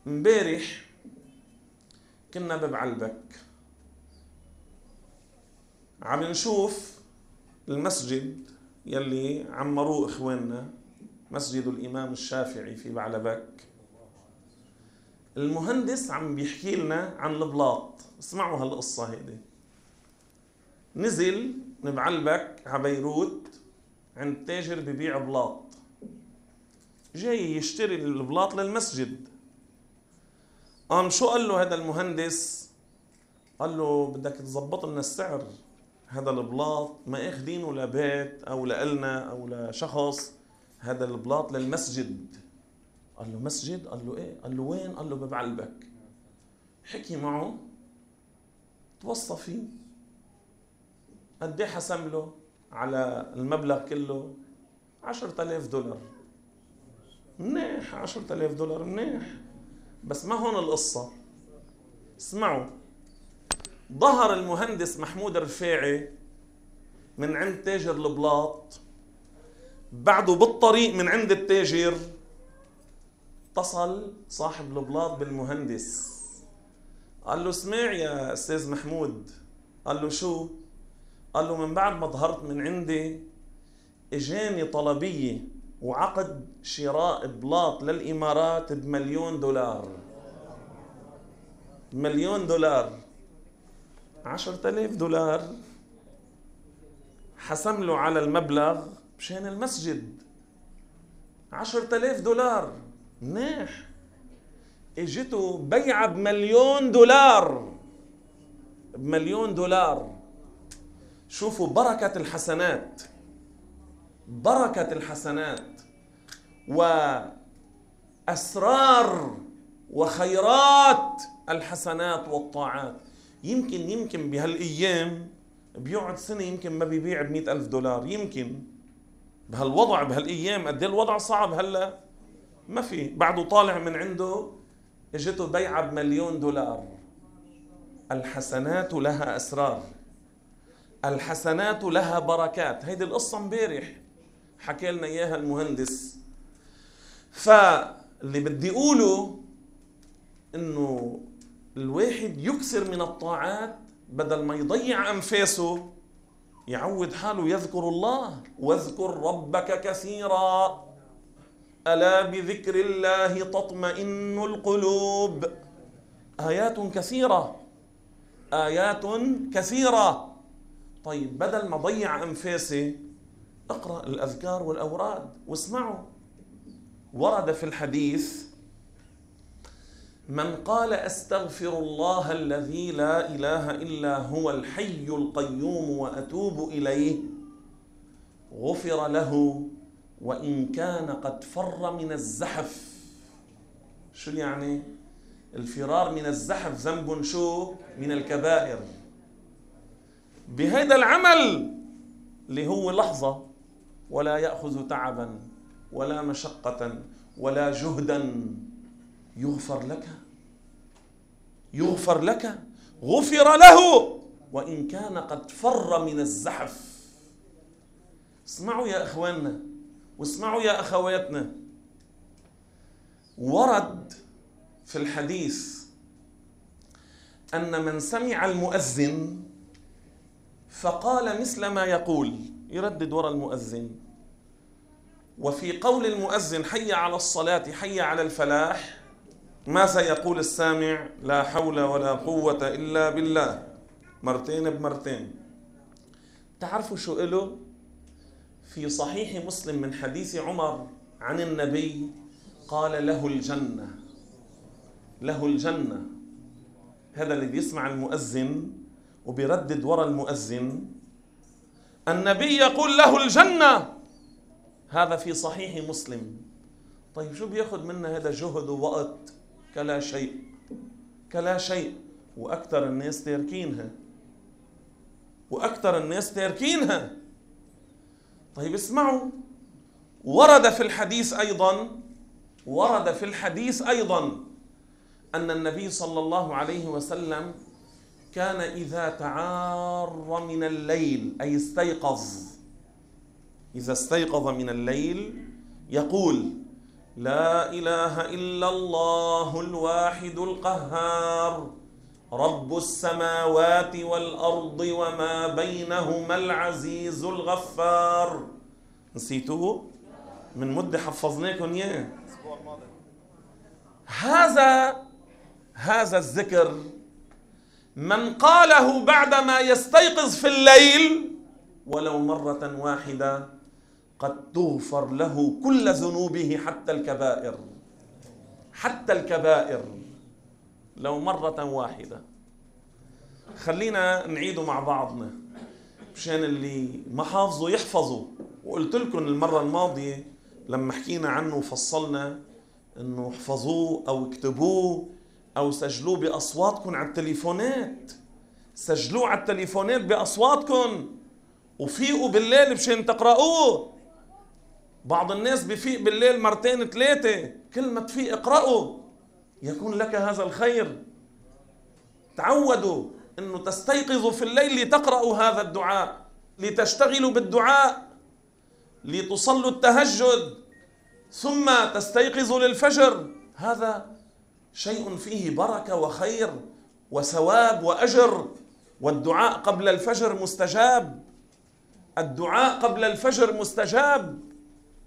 امبارح كنا ببعلبك عم نشوف المسجد يلي عمروه إخواننا، مسجد الإمام الشافعي في بعلبك. المهندس عم بيحكي لنا عن البلاط. اسمعوا هالقصة هيدي. نزل من بعلبك على بيروت عند تاجر ببيع بلاط، جاي يشتري البلاط للمسجد. قام شو قال له هذا المهندس؟ قال له بدك تظبط لنا السعر، هذا البلاط ما اخذينه لبيت او لإلنا او لشخص، هذا البلاط للمسجد. قال له مسجد؟ قال له ايه؟ قال له وين؟ قال له ببعلبك. حكي معه، توصى فيه. قد ايه حسم له على المبلغ كله؟ $10,000. منيح، $10,000 منيح. بس ما هون القصة. اسمعوا، ظهر المهندس محمود الرفاعي من عند تاجر البلاط، بعده بالطريق من عند التاجر اتصل صاحب البلاط بالمهندس، قال له اسمع يا أستاذ محمود. قال له شو؟ قال له من بعد ما ظهرت من عندي اجاني طلبية وعقد شراء بلاط للإمارات $1,000,000. $1,000,000. $10,000 حسم له على المبلغ مشان المسجد. $10,000 منيح. اجته بيعة $1,000,000. $1,000,000. شوفوا بركة الحسنات، بركة الحسنات وأسرار وخيرات الحسنات والطاعات. يمكن بهالأيام بيقعد سنة يمكن ما بيبيع $100,000. يمكن بهالوضع بهالأيام قد ايه الوضع صعب هلا، ما في. بعده طالع من عنده اجته بيعة $1,000,000. الحسنات لها أسرار، الحسنات لها بركات. هيدي القصة امبارح حكى لنا إياها المهندس. فاللي بدي أقوله إنه الواحد يكثر من الطاعات بدل ما يضيع أنفاسه، يعود حاله يذكر الله. واذكر ربك كثيرا ألا بذكر الله تطمئن القلوب. آيات كثيرة، آيات كثيرة. طيب بدل ما ضيع أنفاسي اقرأ الأذكار والأوراد واسمعوا. ورد في الحديث من قال أستغفر الله الذي لا إله إلا هو الحي القيوم وأتوب إليه غفر له وإن كان قد فر من الزحف. شو يعني؟ الفرار من الزحف ذنب شو؟ من الكبائر. بهذا العمل اللي هو لحظة ولا يأخذ تعبا ولا مشقة ولا جهدا، يغفر لك، يغفر لك، غفر له وإن كان قد فر من الزحف. اسمعوا يا إخواننا واسمعوا يا أخواتنا. ورد في الحديث أن من سمع المؤذن فقال مثل ما يقول، يردد وراء المؤذن، وفي قول المؤذن حي على الصلاة حي على الفلاح ماذا يقول السامع؟ لا حول ولا قوة إلا بالله، مرتين بمرتين. تعرفوا شو قاله؟ في صحيح مسلم من حديث عمر عن النبي قال له الجنة، له الجنة. هذا اللي بيسمع المؤذن وبيردد وراء المؤذن، النبي يقول له الجنة. هذا في صحيح مسلم. طيب شو بياخد منا هذا جهد ووقت؟ كلا شيء، كلا شيء. وأكثر الناس تاركينها، وأكثر الناس تاركينها. طيب اسمعوا، ورد في الحديث أيضا، ورد في الحديث أيضا أن النبي صلى الله عليه وسلم كان إذا تعار من الليل أي استيقظ، إذا استيقظ من الليل يقول لا إله إلا الله الواحد القهار رب السماوات والأرض وما بينهما العزيز الغفار. نسيتوه؟ من مدة حفظناكم إياه. هذا الذكر من قاله بعدما يستيقظ في الليل ولو مرة واحدة قد تغفر له كل ذنوبه حتى الكبائر لو مرة واحدة. خلينا نعيده مع بعضنا مشان اللي ما حافظوا يحفظوا. وقلت لكم المرة الماضية لما حكينا عنه وفصلنا انه احفظوه او اكتبوه او سجلوه باصواتكم على التليفونات. سجلوه على التليفونات باصواتكم وفيقوا بالليل مشان تقرأوه. بعض الناس بفيق بالليل مرتين 3، كل ما تفيق اقرأوا يكون لك هذا الخير. تعودوا انه تستيقظوا في الليل لتقرأوا هذا الدعاء، لتشتغلوا بالدعاء، لتصلوا التهجد، ثم تستيقظوا للفجر. هذا شيء فيه بركة وخير وثواب وأجر. والدعاء قبل الفجر مستجاب. الدعاء قبل الفجر مستجاب.